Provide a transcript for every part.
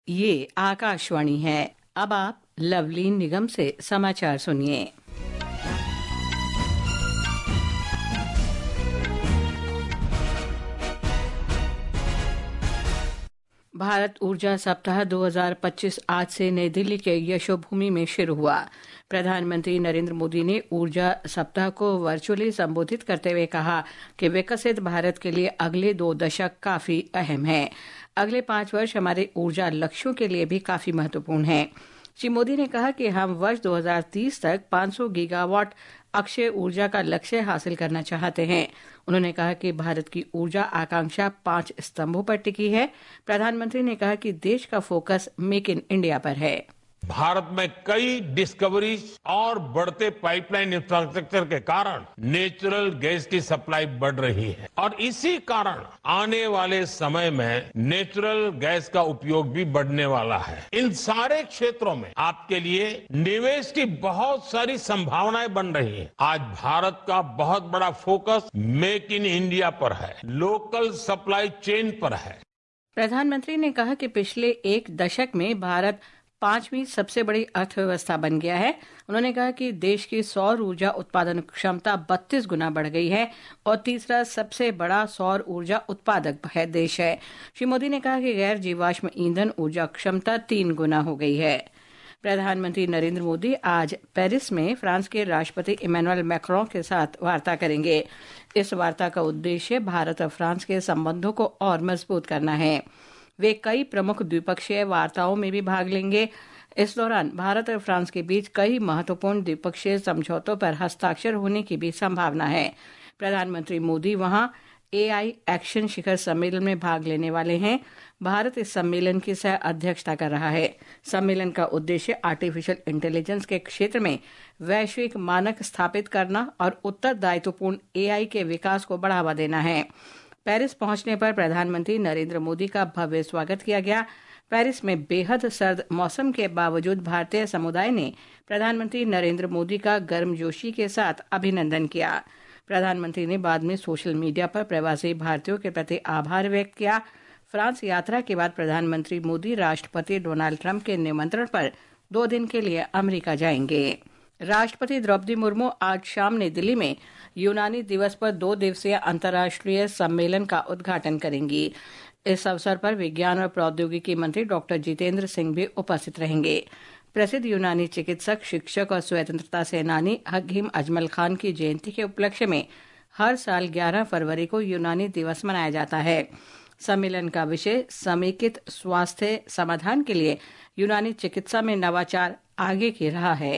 ये आकाशवाणी है। अब आप लवलीन निगम से समाचार सुनिए। भारत ऊर्जा सप्ताह 2025 आज से नई दिल्ली के यशोभूमि में शुरू हुआ। प्रधानमंत्री नरेंद्र मोदी ने ऊर्जा सप्ताह को वर्चुअली संबोधित करते हुए कहा कि विकसित भारत के लिए अगले 2 दशक काफी अहम हैं। अगले 5 वर्ष हमारे ऊर्जा लक्ष्यों के लिए भी काफी महत्वपूर्ण हैं। श्री मोदी ने कहा कि हम वर्ष 2030 तक 500 गीगावाट अक्षय ऊर्जा का लक्ष्य हासिल करना चाहते हैं। उन्होंने कहा कि भारत की ऊर्जा आकांक्षा 5 स्तंभों पर टिकी है। प्रधानमंत्री ने कहा कि देश का फोकस मेक इन इंडिया पर है। भारत में कई डिस्कवरीज और बढ़ते पाइपलाइन इंफ्रास्ट्रक्चर के कारण नेचुरल गैस की सप्लाई बढ़ रही है और इसी कारण आने वाले समय में नेचुरल गैस का उपयोग भी बढ़ने वाला है। इन सारे क्षेत्रों में आपके लिए निवेश की बहुत सारी संभावनाएं बन रही हैं। आज भारत का बहुत बड़ा फोकस मेक इन इंडिया पर है, लोकल सप्लाई चेन पर है। प्रधानमंत्री ने कहा कि पिछले 1 दशक में भारत 5वीं सबसे बड़ी अर्थव्यवस्था बन गया है। उन्होंने कहा कि देश की सौर ऊर्जा उत्पादन क्षमता 32 गुना बढ़ गई है और तीसरा सबसे बड़ा सौर ऊर्जा उत्पादक है देश है। श्री मोदी ने कहा कि गैर जीवाश्म ईंधन ऊर्जा क्षमता 3 गुना हो गई है। प्रधानमंत्री नरेंद्र मोदी आज पेरिस में फ्रांस के राष्ट्रपति इमैनुअल मैक्रों के साथ वार्ता करेंगे। इस वार्ता का उद्देश्य भारत और फ्रांस के संबंधों को और मजबूत करना है। वे कई प्रमुख द्विपक्षीय वार्ताओं में भी भाग लेंगे। इस दौरान भारत और फ्रांस के बीच कई महत्वपूर्ण द्विपक्षीय समझौतों पर हस्ताक्षर होने की भी संभावना है। प्रधानमंत्री मोदी वहां AI एक्शन शिखर सम्मेलन में भाग लेने वाले हैं। भारत इस सम्मेलन की सह अध्यक्षता कर रहा है। सम्मेलन का उद्देश्य आर्टिफिशियल इंटेलिजेंस के क्षेत्र में वैश्विक मानक स्थापित करना और उत्तरदायित्वपूर्ण AI के विकास को बढ़ावा देना है। पेरिस पहुंचने पर प्रधानमंत्री नरेंद्र मोदी का भव्य स्वागत किया गया। पेरिस में बेहद सर्द मौसम के बावजूद भारतीय समुदाय ने प्रधानमंत्री नरेंद्र मोदी का गर्मजोशी के साथ अभिनंदन किया। प्रधानमंत्री ने बाद में सोशल मीडिया पर प्रवासी भारतीयों के प्रति आभार व्यक्त किया। फ्रांस यात्रा के बाद प्रधानमंत्री मोदी राष्ट्रपति डोनाल्ड ट्रंप के निमंत्रण पर 2 दिन के लिए अमेरिका जाएंगे। राष्ट्रपति द्रौपदी मुर्मू आज शाम नई दिल्ली में यूनानी दिवस पर 2 दिवसीय अंतर्राष्ट्रीय सम्मेलन का उद्घाटन करेंगी। इस अवसर पर विज्ञान और प्रौद्योगिकी मंत्री डॉक्टर जितेंद्र सिंह भी उपस्थित रहेंगे। प्रसिद्ध यूनानी चिकित्सक, शिक्षक और स्वतंत्रता सेनानी हकीम अजमल खान की जयंती के उपलक्ष्य में हर साल 11 फरवरी को यूनानी दिवस मनाया जाता है। सम्मेलन का विषय समेकित स्वास्थ्य समाधान के लिए यूनानी चिकित्सा में नवाचार आगे की राह है।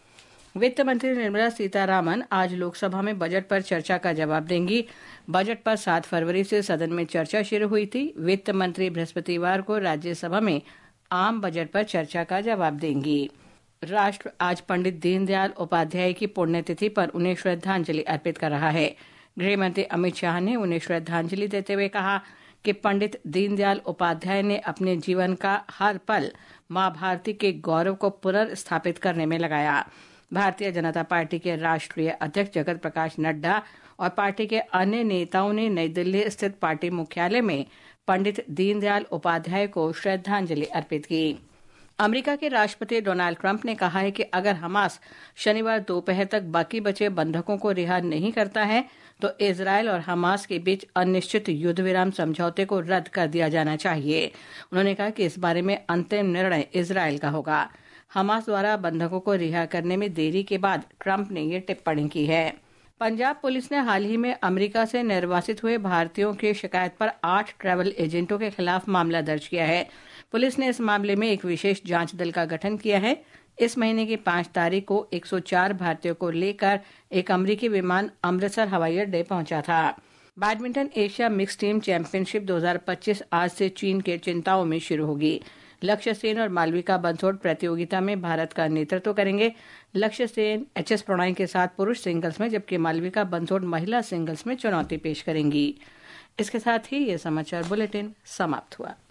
वित्त मंत्री निर्मला सीतारामन आज लोकसभा में बजट पर चर्चा का जवाब देंगी। बजट पर 7 फरवरी से सदन में चर्चा शुरू हुई थी। वित्त मंत्री बृहस्पतिवार को राज्यसभा में आम बजट पर चर्चा का जवाब देंगी। राष्ट्र आज पंडित दीनदयाल उपाध्याय की पुण्यतिथि पर उन्हें श्रद्धांजलि अर्पित कर रहा है। गृह मंत्री अमित शाह ने उन्हें श्रद्धांजलि देते हुए कहा कि पंडित दीनदयाल उपाध्याय ने अपने जीवन का हर पल मां भारती के गौरव को पुनर्स्थापित करने में लगाया। भारतीय जनता पार्टी के राष्ट्रीय अध्यक्ष जगत प्रकाश नड्डा और पार्टी के अन्य नेताओं ने नई दिल्ली स्थित पार्टी मुख्यालय में पंडित दीनदयाल उपाध्याय को श्रद्धांजलि अर्पित की। अमेरिका के राष्ट्रपति डोनाल्ड ट्रंप ने कहा है कि अगर हमास शनिवार दोपहर तक बाकी बचे बंधकों को रिहा नहीं करता है तो इजरायल और हमास के बीच अनिश्चित युद्ध विराम समझौते को रद्द कर दिया जाना चाहिए। उन्होंने कहा कि इस बारे में अंतिम निर्णय इजरायल का होगा। हमास द्वारा बंधकों को रिहा करने में देरी के बाद ट्रंप ने ये टिप्पणी की है। पंजाब पुलिस ने हाल ही में अमेरिका से निर्वासित हुए भारतीयों की शिकायत पर 8 ट्रैवल एजेंटों के खिलाफ मामला दर्ज किया है। पुलिस ने इस मामले में एक विशेष जांच दल का गठन किया है। इस महीने की 5 तारीख को 104 भारतीयों को लेकर एक अमेरिकी विमान अमृतसर हवाई अड्डे पहुंचा था। Badminton Asia mix team championship 2025 आज से चीन के चिंताओं में शुरू होगी। लक्ष्य सेन और मालविका बंसोड़ प्रतियोगिता में भारत का नेतृत्व करेंगे। लक्ष्य सेन HS प्रणय के साथ पुरुष सिंगल्स में, जबकि मालविका बंसोड़ महिला सिंगल्स में चुनौती पेश करेंगी। इसके साथ ही ये समाचार बुलेटिन समाप्त हुआ।